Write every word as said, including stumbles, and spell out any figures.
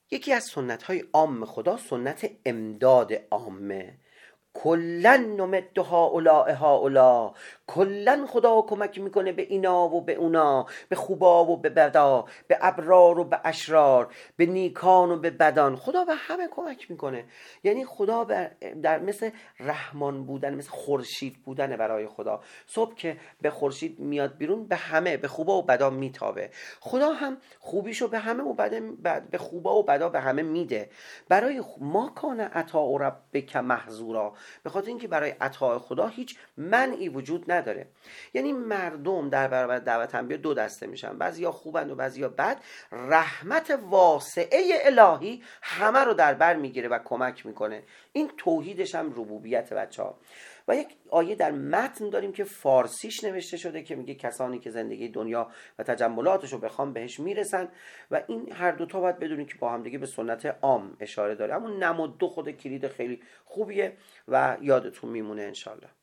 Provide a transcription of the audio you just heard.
یکی از سنت های عام خدا سنت امداد عامه. کلن نمد هؤلاء هؤلاء، کلن خدا کمک میکنه به اینا و به اونا، به خوبا و به بدا، به ابرار و به اشرار، به نیکان و به بدان. خدا به همه کمک میکنه. یعنی خدا در مثل رحمان بودن، مثل خورشید بودن برای خدا. صبح که به خورشید میاد بیرون به همه، به خوبا و بدا میتابه. خدا هم خوبیشو به همه و بد به خوبا و بدا به همه میده. برای ما کان عطاء ربک محظورا، به خاطر اینکه برای عطای خدا هیچ منعی وجود نداره. یعنی مردم در برابر دعوت انبیا دو دسته میشن، بعضیا خوبند و بعضیا بد. رحمت واسعه الهی همه رو در بر میگیره و کمک میکنه. این توحیدش هم ربوبیت بچه‌ها. و یک آیه در متن داریم که فارسیش نوشته شده که میگه کسانی که زندگی دنیا و تجملاتش رو بخوام بهش میرسن. و این هر دوتا باید بدونید که با هم دیگه به سنت عام اشاره داره. اما نمود دو خود کلید خیلی خوبیه و یادتون میمونه انشالله.